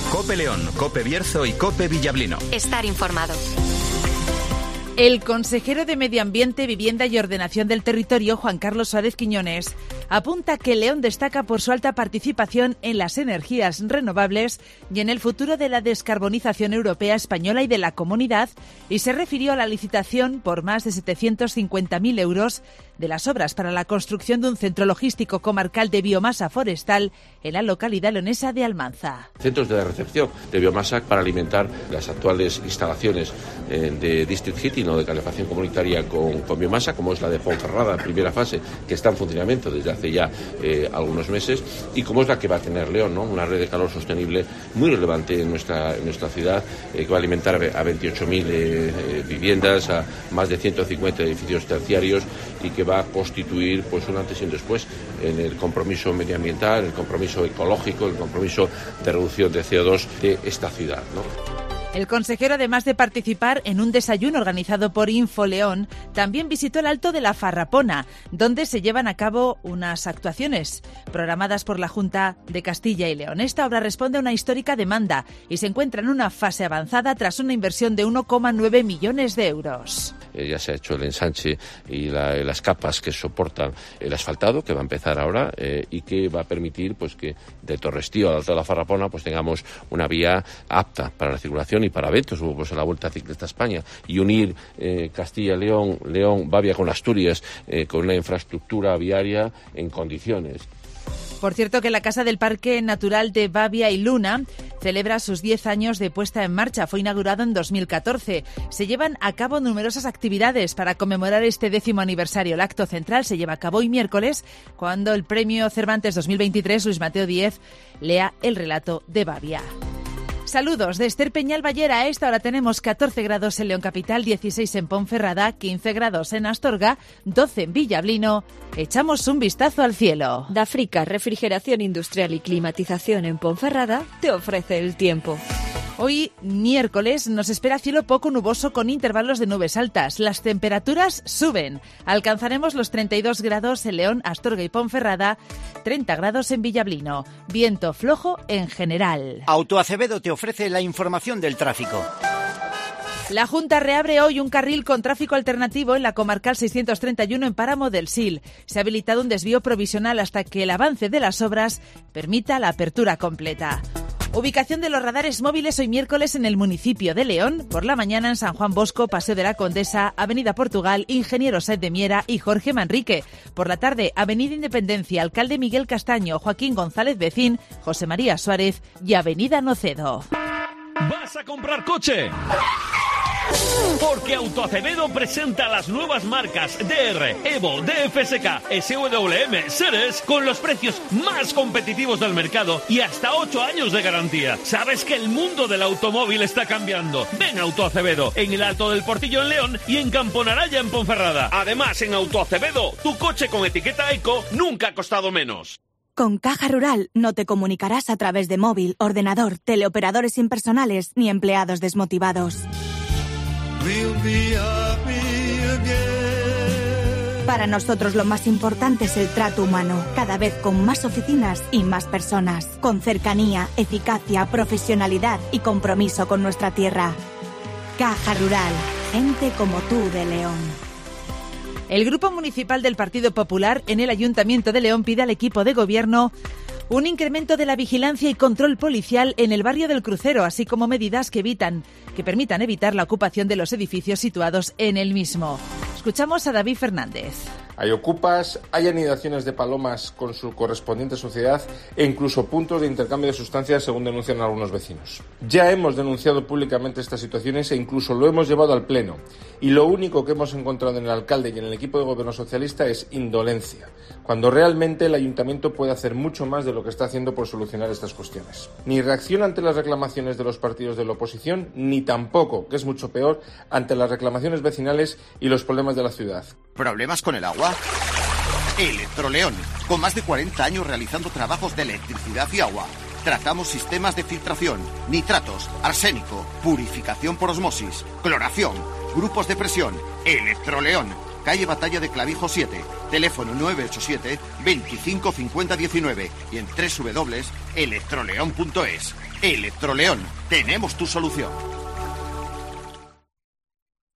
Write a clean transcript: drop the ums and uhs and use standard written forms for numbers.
COPE León, COPE Bierzo y COPE Villablino. Estar informado. El consejero de Medio Ambiente, Vivienda y Ordenación del Territorio, Juan Carlos Suárez Quiñones, apunta que León destaca por su alta participación en las energías renovables y en el futuro de la descarbonización europea, española y de la comunidad, y se refirió a la licitación por más de 750.000 euros de las obras para la construcción de un centro logístico comarcal de biomasa forestal en la localidad leonesa de Almanza. Centros de recepción de biomasa para alimentar las actuales instalaciones de District Heating o de calefacción comunitaria con biomasa, como es la de Ponferrada, primera fase, que está en funcionamiento desde hace ya algunos meses, y como es la que va a tener León, ¿no? Una red de calor sostenible muy relevante en nuestra ciudad, que va a alimentar a 28.000 viviendas, a más de 150 edificios terciarios, y que va a constituir pues un antes y un después en el compromiso medioambiental, el compromiso ecológico, el compromiso de reducción de CO2 de esta ciudad, ¿no? El consejero, además de participar en un desayuno organizado por Infoleón, también visitó el Alto de la Farrapona, donde se llevan a cabo unas actuaciones programadas por la Junta de Castilla y León. Esta obra responde a una histórica demanda y se encuentra en una fase avanzada tras una inversión de 1,9 millones de euros. Ya se ha hecho el ensanche y las capas que soportan el asfaltado, que va a empezar ahora, y que va a permitir pues que de Torrestío al Alto de la Farrapona pues tengamos una vía apta para la circulación y para eventos, pues en la Vuelta Ciclista a España, y unir Castilla, León, Bavia con Asturias, con una infraestructura viaria en condiciones. Por cierto, que la Casa del Parque Natural de Bavia y Luna celebra sus 10 años de puesta en marcha. Fue inaugurado en 2014. Se llevan a cabo numerosas actividades para conmemorar este 10º aniversario. El acto central se lleva a cabo hoy miércoles, cuando el Premio Cervantes 2023, Luis Mateo Díez, lea el relato de Bavia. Saludos de Esther Peñal Ballera. A esta hora tenemos 14 grados en León Capital, 16 en Ponferrada, 15 grados en Astorga, 12 en Villablino. Echamos un vistazo al cielo. Dafrica, refrigeración industrial y climatización en Ponferrada, te ofrece el tiempo. Hoy, miércoles, nos espera cielo poco nuboso con intervalos de nubes altas. Las temperaturas suben. Alcanzaremos los 32 grados en León, Astorga y Ponferrada, 30 grados en Villablino. Viento flojo en general. Autoacevedo te ofrece la información del tráfico. La Junta reabre hoy un carril con tráfico alternativo en la comarcal 631 en Páramo del Sil. Se ha habilitado un desvío provisional hasta que el avance de las obras permita la apertura completa. Ubicación de los radares móviles hoy miércoles en el municipio de León. Por la mañana en San Juan Bosco, Paseo de la Condesa, Avenida Portugal, Ingeniero Saez de Miera y Jorge Manrique. Por la tarde, Avenida Independencia, Alcalde Miguel Castaño, Joaquín González Becín, José María Suárez y Avenida Nocedo. ¿Vas a comprar coche? Porque Autoacevedo presenta las nuevas marcas DR, Evo, DFSK, SWM, Seres con los precios más competitivos del mercado y hasta 8 años de garantía. ¿Sabes que el mundo del automóvil está cambiando? Ven a Autoacevedo, en el Alto del Portillo en León y en Camponaraya en Ponferrada. Además, en Autoacevedo, tu coche con etiqueta Eco nunca ha costado menos. Con Caja Rural no te comunicarás a través de móvil, ordenador, teleoperadores impersonales ni empleados desmotivados. Para nosotros lo más importante es el trato humano, cada vez con más oficinas y más personas, con cercanía, eficacia, profesionalidad y compromiso con nuestra tierra. Caja Rural, gente como tú de León. El Grupo Municipal del Partido Popular en el Ayuntamiento de León pide al equipo de gobierno un incremento de la vigilancia y control policial en el barrio del Crucero, así como medidas que permitan evitar la ocupación de los edificios situados en el mismo. Escuchamos a David Fernández. Hay ocupas, hay anidaciones de palomas con su correspondiente suciedad e incluso puntos de intercambio de sustancias, según denuncian algunos vecinos. Ya hemos denunciado públicamente estas situaciones e incluso lo hemos llevado al Pleno. Y lo único que hemos encontrado en el alcalde y en el equipo de gobierno socialista es indolencia, cuando realmente el ayuntamiento puede hacer mucho más de lo que está haciendo por solucionar estas cuestiones. Ni reacción ante las reclamaciones de los partidos de la oposición, ni tampoco, que es mucho peor, ante las reclamaciones vecinales y los problemas de la ciudad. ¿Problemas con el agua? Electroleón, con más de 40 años realizando trabajos de electricidad y agua. Tratamos sistemas de filtración, nitratos, arsénico, purificación por osmosis, cloración, grupos de presión. Electroleón, calle Batalla de Clavijo 7, teléfono 987 25 50 19 y en www.electroleón.es. Electroleón, tenemos tu solución.